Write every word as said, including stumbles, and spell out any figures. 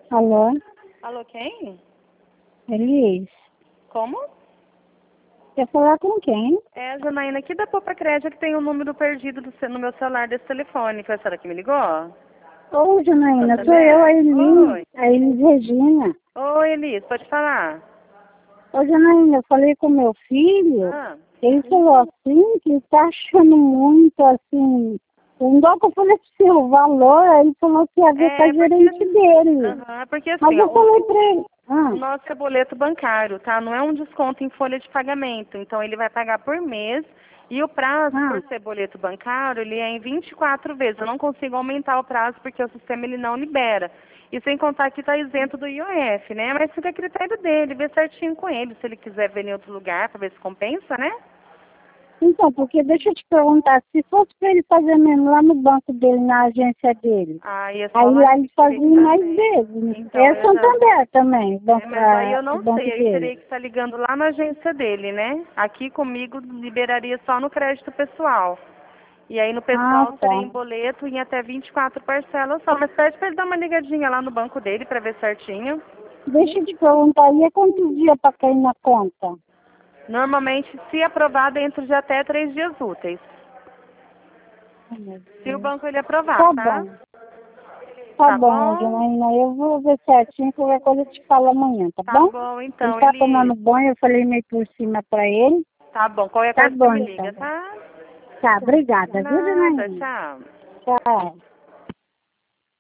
Alô? Alô, quem? Elis? Como? Quer falar com quem? É a Janaína aqui da Popa Crédito, que tem o número perdido do seu- no meu celular desse telefone. Foi a senhora que me ligou? Oi, Janaína, Tá sou eu, a Elis, Oi. a Elis Regina. Oi, Elis, pode falar. Ô, Janaína, eu falei com meu filho, Ah, ele falou assim, que tá achando muito, assim, um dó que eu falei pro seu valor, aí ele falou que ia ver com a é gerente porque, dele. aham, porque Mas assim, ó, eu falei pra o, ele, ah, o nosso é boleto bancário, tá? Não é um desconto em folha de pagamento. Então ele vai pagar por mês e o prazo, ah, por ser boleto bancário, ele é em vinte e quatro vezes. Eu não consigo aumentar o prazo porque o sistema ele não libera. E sem contar que está isento do I O F, né? Mas fica a critério dele, ver certinho com ele, se ele quiser ver em outro lugar para ver se compensa, né? então, porque deixa eu te perguntar, se fosse pra ele fazer mesmo lá no banco dele, na agência dele, Ah, e é só aí lá lá que ele teria fazia que mais fazer. vezes. Então, É eu já... Santander também, o É, banco, mas aí ah, eu o não banco sei, aí dele. teria que estar ligando lá na agência dele, né? Aqui comigo liberaria só no crédito pessoal. E aí no Ah, pessoal seria tá. em boleto em até vinte e quatro parcelas só. Mas pede para ele dar uma ligadinha lá no banco dele para ver certinho. Deixa eu te perguntar, e é quantos dias para cair na conta? Normalmente, se aprovado, dentro de até três dias úteis. Ai, meu Se o Deus. banco ele aprovar, Tá tá? bom. Tá Tá bom, bom? Janaína, eu vou ver certinho, qualquer coisa eu te falo amanhã, tá Tá bom? bom, Ele então, tá Elis. tomando banho, eu falei meio por cima pra ele. Tá bom, qualquer Tá coisa você bom, me então. liga, tá? Tá, obrigada, viu, Nada, Janaína? tchau. Tchau.